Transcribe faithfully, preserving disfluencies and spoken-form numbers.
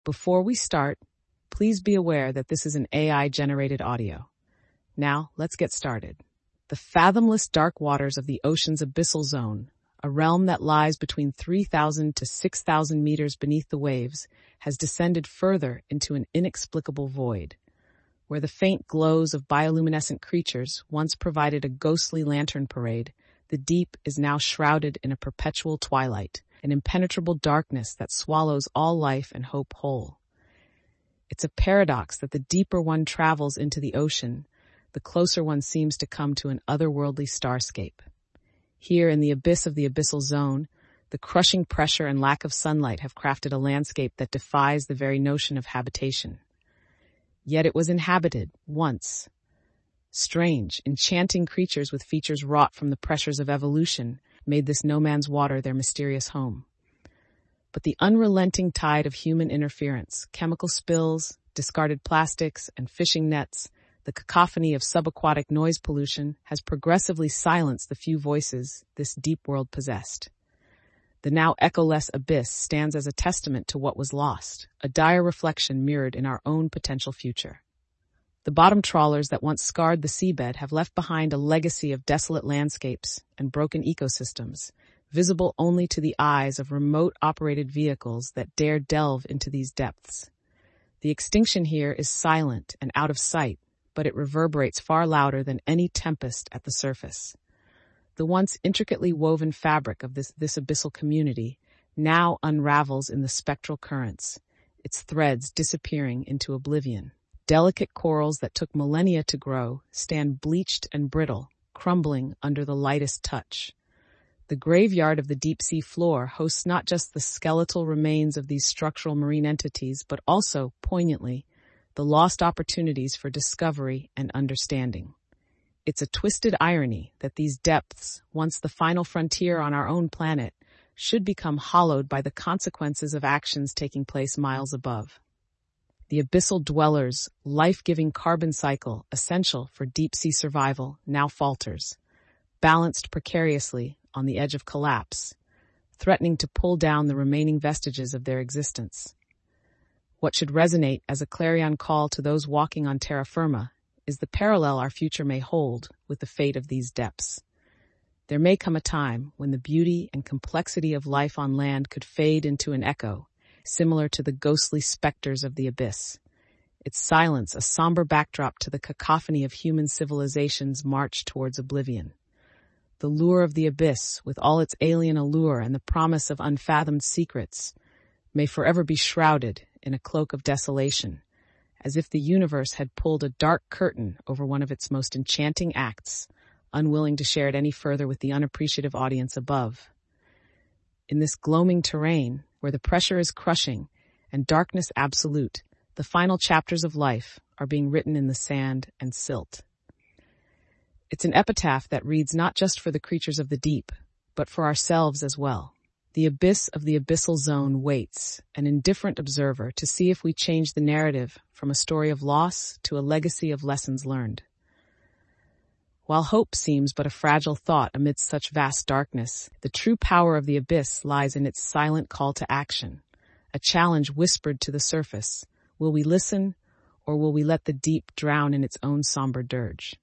Before we start, please be aware that this is an A I-generated audio. Now, let's get started. The fathomless dark waters of the ocean's abyssal zone, a realm that lies between three thousand to six thousand meters beneath the waves, has descended further into an inexplicable void. Where the faint glows of bioluminescent creatures once provided a ghostly lantern parade, the deep is now shrouded in a perpetual twilight, an impenetrable darkness that swallows all life and hope whole. It's a paradox that the deeper one travels into the ocean, the closer one seems to come to an otherworldly starscape. Here in the abyss of the abyssal zone, the crushing pressure and lack of sunlight have crafted a landscape that defies the very notion of habitation. Yet it was inhabited, once. Strange, enchanting creatures with features wrought from the pressures of evolution made this no-man's water their mysterious home. But the unrelenting tide of human interference, chemical spills, discarded plastics, and fishing nets, the cacophony of subaquatic noise pollution has progressively silenced the few voices this deep world possessed. The now echoless abyss stands as a testament to what was lost, a dire reflection mirrored in our own potential future. The bottom trawlers that once scarred the seabed have left behind a legacy of desolate landscapes and broken ecosystems, visible only to the eyes of remote-operated vehicles that dare delve into these depths. The extinction here is silent and out of sight, but it reverberates far louder than any tempest at the surface. The once intricately woven fabric of this, this abyssal community now unravels in the spectral currents, its threads disappearing into oblivion. Delicate corals that took millennia to grow stand bleached and brittle, crumbling under the lightest touch. The graveyard of the deep-sea floor hosts not just the skeletal remains of these structural marine entities, but also, poignantly, the lost opportunities for discovery and understanding. It's a twisted irony that these depths, once the final frontier on our own planet, should become hollowed by the consequences of actions taking place miles above. The abyssal dwellers' life-giving carbon cycle, essential for deep-sea survival, now falters, balanced precariously on the edge of collapse, threatening to pull down the remaining vestiges of their existence. What should resonate as a clarion call to those walking on terra firma is the parallel our future may hold with the fate of these depths. There may come a time when the beauty and complexity of life on land could fade into an echo, similar to the ghostly specters of the abyss. Its silence a somber backdrop to the cacophony of human civilization's march towards oblivion. The lure of the abyss, with all its alien allure and the promise of unfathomed secrets, may forever be shrouded in a cloak of desolation, as if the universe had pulled a dark curtain over one of its most enchanting acts, unwilling to share it any further with the unappreciative audience above. In this gloaming terrain, where the pressure is crushing and darkness absolute, the final chapters of life are being written in the sand and silt. It's an epitaph that reads not just for the creatures of the deep, but for ourselves as well. The abyss of the abyssal zone waits, an indifferent observer, to see if we change the narrative from a story of loss to a legacy of lessons learned. While hope seems but a fragile thought amidst such vast darkness, the true power of the abyss lies in its silent call to action, a challenge whispered to the surface. Will we listen, or will we let the deep drown in its own somber dirge?